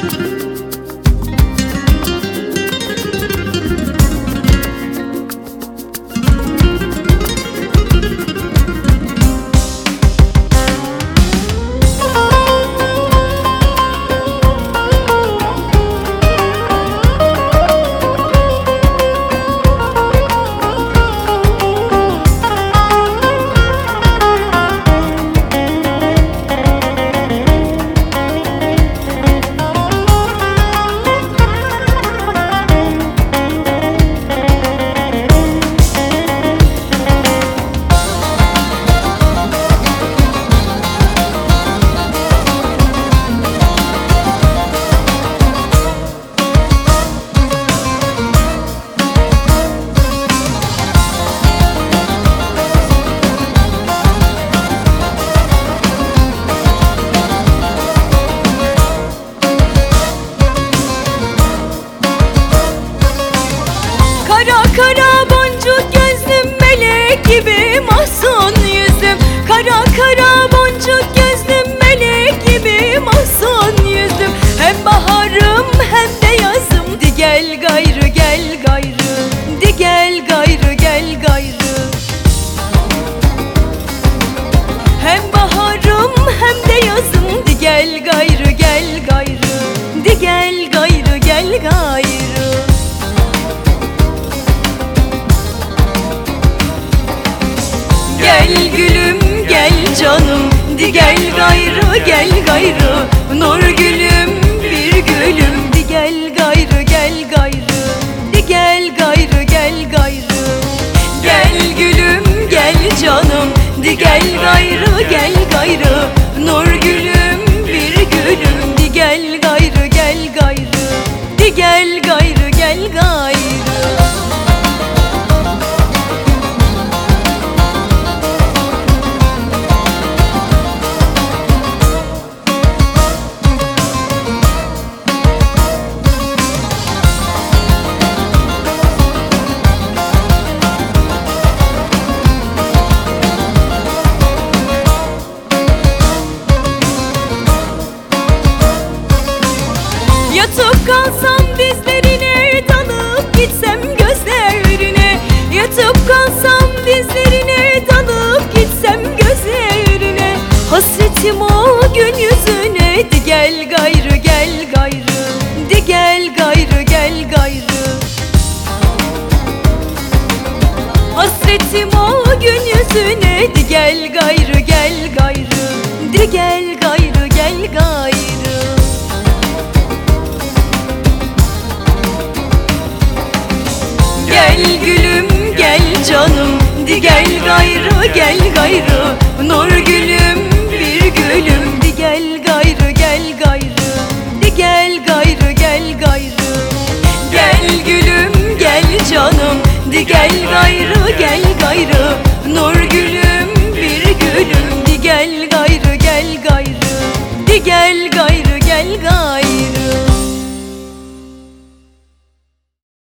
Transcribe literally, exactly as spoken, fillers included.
Kara kara boncuk gözlüm, melek gibi mahzun yüzüm. Kara kara boncuk gözlüm, melek gibi mahzun yüzüm. Hem baharım hem de yazım, di gel gayrı gel gayrı, di gel gayrı gel gayrı. Hem baharım hem de yazım, di gel gayrı gel gayrı, di gel gayrı gel gayrı. Gel gülüm gel canım, di gel gayrı gel gayrı. Nur gülüm bir gülüm, di gel gayrı gel gayrı, di gel gayrı gel gayrı. Gel gülüm gel canım, di gel gayrı gel gayrı. Nur gülüm bir gülüm, di gel gayrı gel gayrı, di gel gayrı gel gayrı. Yatıp kalsam dizlerine, dalıp gitsem gözlerine. Yatıp kalsam dizlerine, dalıp gitsem gözlerine. Hasretim o gün yüzüne, di gel gayrı gel gayrı, di gel gayrı gel gayrı. Hasretim o gün yüzüne, di gel gayrı gel gayrı, di gel gayrı gel gayrı. Gel gülüm gel canım, di gel gayrı gel gayrı. Nur gülüm bir gülüm, di gel gayrı gel gayrı, di gel gayrı gel gayrı. Gel gülüm gel canım, di gel gayrı gel gayrı. Nur gülüm bir gülüm, di gel gayrı gel gayrı, di gel gayrı gel gayrı.